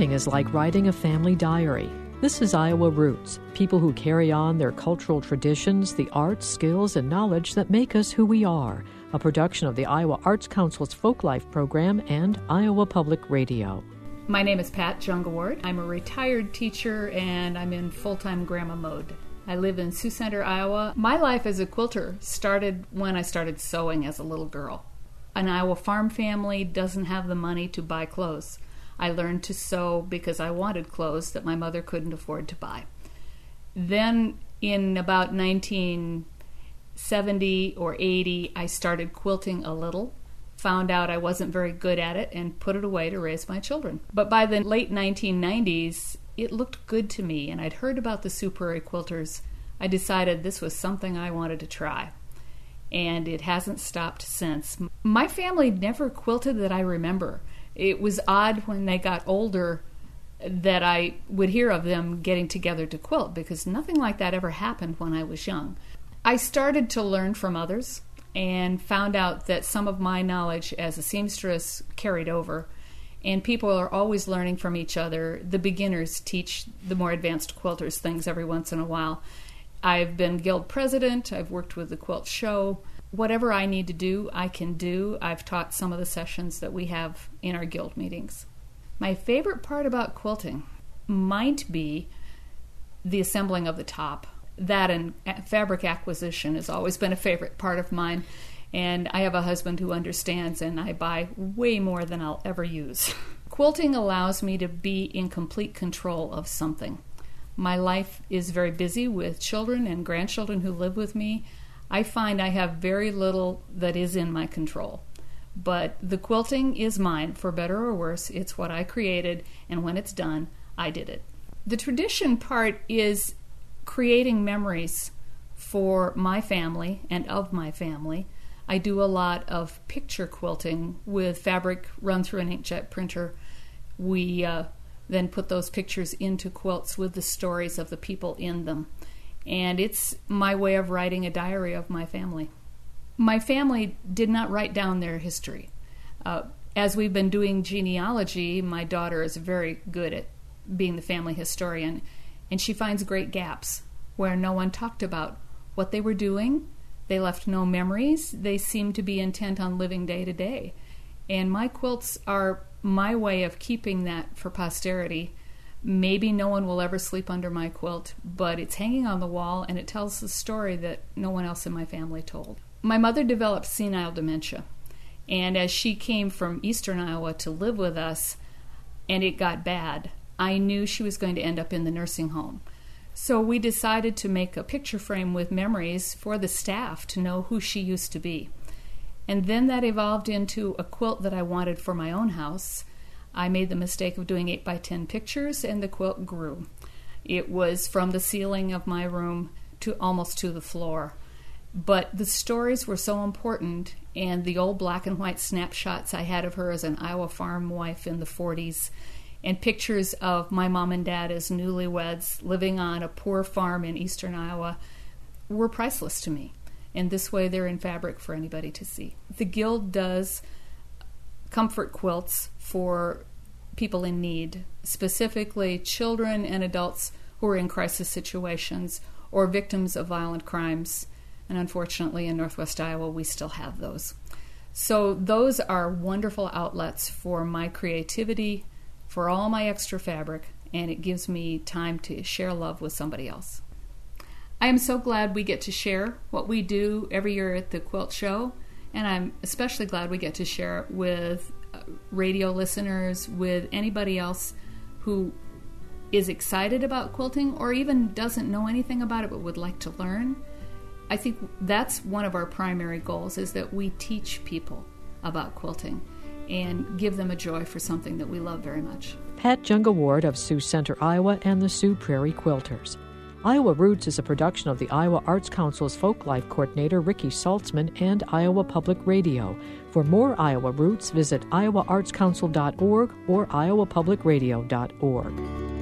Quilting is like writing a family diary. This is Iowa Roots, people who carry on their cultural traditions, the arts, skills, and knowledge that make us who we are. A production of the Iowa Arts Council's Folklife program and Iowa Public Radio. My name is Pat Jungaward. I'm a retired teacher and I'm in full-time grandma mode. I live in Sioux Center, Iowa. My life as a quilter started when I started sewing as a little girl. An Iowa farm family doesn't have the money to buy clothes. I learned to sew because I wanted clothes that my mother couldn't afford to buy. Then in about 1970 or 80, I started quilting a little, found out I wasn't very good at it, and put it away to raise my children. But by the late 1990s, it looked good to me, and I'd heard about the Sioux Prairie quilters. I decided this was something I wanted to try, and it hasn't stopped since. My family never quilted that I remember. It was odd when they got older that I would hear of them getting together to quilt, because nothing like that ever happened when I was young. I started to learn from others and found out that some of my knowledge as a seamstress carried over, and people are always learning from each other. The beginners teach the more advanced quilters things every once in a while. I've been guild president, I've worked with the quilt show. Whatever I need to do, I can do. I've taught some of the sessions that we have in our guild meetings. My favorite part about quilting might be the assembling of the top. That and fabric acquisition has always been a favorite part of mine. And I have a husband who understands, and I buy way more than I'll ever use. Quilting allows me to be in complete control of something. My life is very busy with children and grandchildren who live with me. I find I have very little that is in my control. But the quilting is mine, for better or worse. It's what I created, and when it's done, I did it. The tradition part is creating memories for my family and of my family. I do a lot of picture quilting with fabric run through an inkjet printer. We then put those pictures into quilts with the stories of the people in them. And it's my way of writing a diary of my family. My family did not write down their history. As we've been doing genealogy, my daughter is very good at being the family historian, and she finds great gaps where no one talked about what they were doing. They left no memories. They seem to be intent on living day to day. And my quilts are my way of keeping that for posterity. Maybe no one will ever sleep under my quilt, but it's hanging on the wall, and it tells the story that no one else in my family told. My mother developed senile dementia, and as she came from eastern Iowa to live with us, and it got bad, I knew she was going to end up in the nursing home. So we decided to make a picture frame with memories for the staff to know who she used to be. And then that evolved into a quilt that I wanted for my own house. I made the mistake of doing 8x10 pictures, and the quilt grew. It was from the ceiling of my room to almost to the floor. But the stories were so important, and the old black and white snapshots I had of her as an Iowa farm wife in the 40s, and pictures of my mom and dad as newlyweds living on a poor farm in eastern Iowa were priceless to me. And this way they're in fabric for anybody to see. The Guild does comfort quilts for people in need, specifically children and adults who are in crisis situations or victims of violent crimes. And unfortunately, in Northwest Iowa, we still have those. So those are wonderful outlets for my creativity, for all my extra fabric, and it gives me time to share love with somebody else. I am so glad we get to share what we do every year at the Quilt Show, and I'm especially glad we get to share it with radio listeners, with anybody else who is excited about quilting or even doesn't know anything about it but would like to learn. I think that's one of our primary goals, is that we teach people about quilting and give them a joy for something that we love very much. Pat Jungaward of Sioux Center, Iowa, and the Sioux Prairie Quilters. Iowa Roots is a production of the Iowa Arts Council's Folklife Coordinator Ricky Saltzman and Iowa Public Radio. For more Iowa Roots, visit iowaartscouncil.org or iowapublicradio.org.